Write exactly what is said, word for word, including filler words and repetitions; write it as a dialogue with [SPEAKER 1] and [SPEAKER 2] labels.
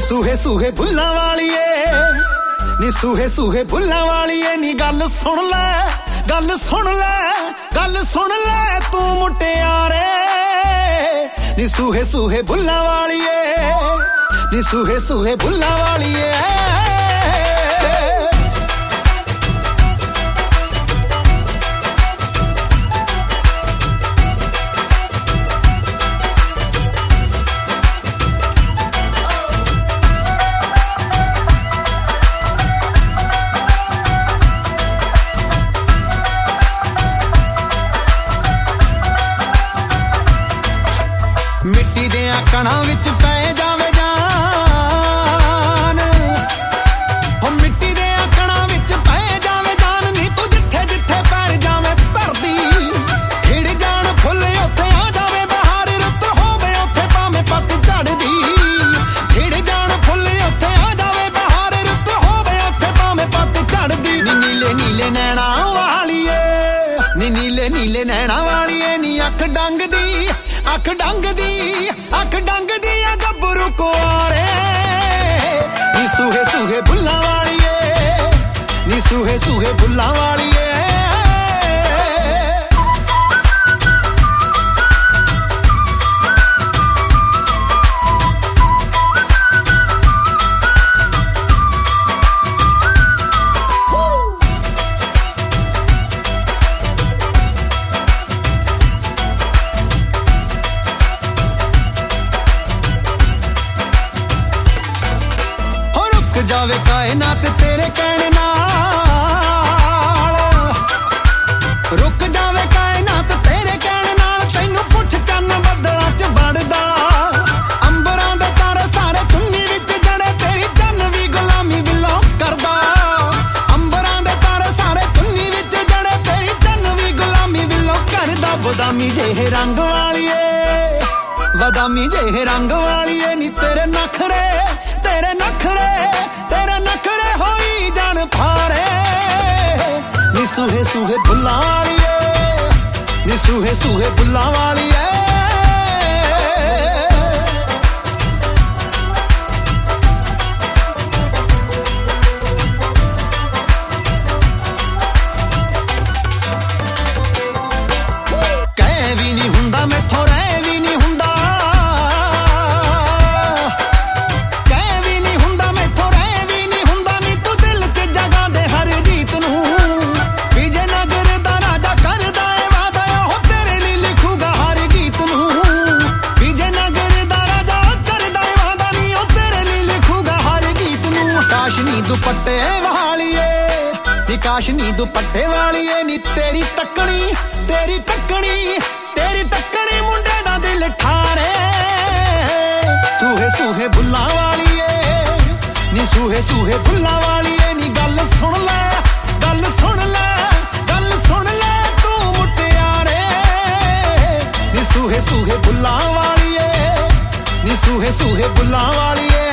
[SPEAKER 1] सूहे सूहे भुल्लां वालिए नी सूहे सूहे भुल्लां वालिए नी गल सुन ले गल सुन ले गल सुन ले तू मुटियारे नी सूहे सूहे भुल्लां वालिए नी सूहे सूहे भुल्लां वालिए मिट्टी दे कणा विच पै जावे जान हो मिट्टी दे कणा विच पै जावे जान नी तू जिथे जिथे पैर जावे धरती खिड़ जान फुल उत्थे आ जावे बहार रुत होवे उत्थे भावें पत झड़दी खिड़ जान फुल उत्थे आ जावे बहार रुत होवे उत्थे भावें पत झड़दी नी नीले नीले नैना वालिए नी नीले नीले नैना वालिए नी अख डंग दी अख डंग दी अख डंग दी आ गब्बरू कुआरे नी सूहे सूहे भुल्लां वालिए नी सूहे सूहे भुल्लां वालिए जावे कायनात तेरे कहने नाल रुक जावे कायनात तेरे कहने नाल तैनू पुछ चन्न बदलां च बढ़दा अंबरां दे तारे सारे चुन्नी विच जड़े तेरी चन्न भी गुलामी विलों करदा अंबरां दे तारे सारे चुन्नी विच जड़े तेरी चन्न भी गुलामी विलों करदा बदामी जेहे रंग वालिए बदामी जेहे रंग वालिए नी तेरे नखरे तेरे नखरे तेरे नखरे होई जान फारे नी सूहे सूहे भुल्लां वालिए नी सूहे सूहे भुल्लां वालिए कह भी नहीं हुंदा मैथों रह भी नहीं हुंदा दुपट्टे वालिए नी काशनी दुपट्टे वालिए नी तेरी तकनी तेरी तकनी तेरी तकनी मुंडे दा दिल ठारे सूहे सूहे भुल्लां वालिए नी सूहे सूहे भुल्लां वालिए नी गल सुन ले गल सुन ले गल सुन ले तू मुटियारे नी सूहे सूहे भुल्लां वालिए नी सूहे सूहे भुल्लां वालिए